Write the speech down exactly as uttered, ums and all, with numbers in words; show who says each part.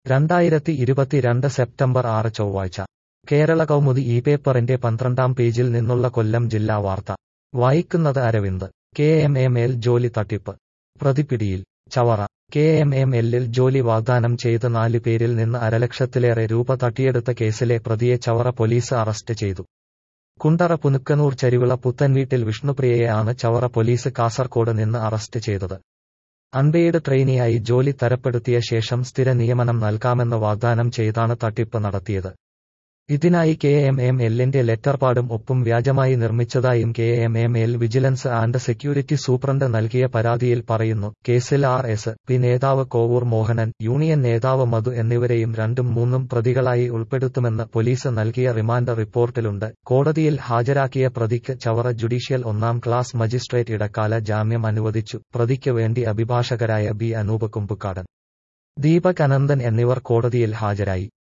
Speaker 1: രണ്ടായിരത്തി ഇരുപത്തിരണ്ട് സെപ്റ്റംബർ ആറ് ചൊവ്വാഴ്ച കേരള കൗമുദി ഈ പേപ്പറിന്റെ പന്ത്രണ്ടാം പേജിൽ നിന്നുള്ള കൊല്ലം ജില്ലാ വാർത്ത വായിക്കുന്നത് Aravind. K M M L ജോലി തട്ടിപ്പ് പ്രതിപിടിയിൽ. ചവറ. കെ എം എം എല്ലിൽ ജോലി വാഗ്ദാനം ചെയ്ത് നാല് പേരിൽ നിന്ന് അരലക്ഷത്തിലേറെ രൂപ തട്ടിയെടുത്ത കേസിലെ പ്രതിയെ ചവറ പോലീസ് അറസ്റ്റ് ചെയ്തു. കുണ്ടറ പുനുക്കനൂർ ചരിവിള പുത്തൻവീട്ടിൽ വിഷ്ണുപ്രിയയെ ആണ് ചവറ പോലീസ് കാസർകോട് നിന്ന് അറസ്റ്റ് ചെയ്തത്. അൺപെയ്ഡ് ട്രെയിനിയായി ജോലി തരപ്പെടുത്തിയ ശേഷം സ്ഥിര നിയമനം നൽകാമെന്ന് വാഗ്ദാനം ചെയ്താണ് തട്ടിപ്പ് നടത്തിയത്. ഇതിനായി കെ എം എം എല്ലിന്റെ ലെറ്റർപാഡും ഒപ്പും വ്യാജമായി നിർമ്മിച്ചതായും K M M L vigilance and security superintendent നൽകിയ പരാതിയിൽ പറയുന്നു. കേസിൽ ആർ എസ് പി നേതാവ് കോവൂർ മോഹനൻ, യൂണിയൻ നേതാവ് മധു എന്നിവരെയും രണ്ടും മൂന്നും പ്രതികളായി ഉൾപ്പെടുത്തുമെന്ന് പോലീസ് നൽകിയ റിമാൻഡ് റിപ്പോർട്ടിലുണ്ട്. കോടതിയിൽ ഹാജരാക്കിയ പ്രതിക്ക് ചവറ ജുഡീഷ്യൽ ഒന്നാം ക്ലാസ് മജിസ്ട്രേറ്റ് ഇടക്കാല ജാമ്യം അനുവദിച്ചു. പ്രതിക്ക് വേണ്ടി അഭിഭാഷകരായ ബി അനൂപ് കുമ്പുക്കാടൻ, ദീപക് അനന്തൻ എന്നിവർ കോടതിയിൽ ഹാജരായി.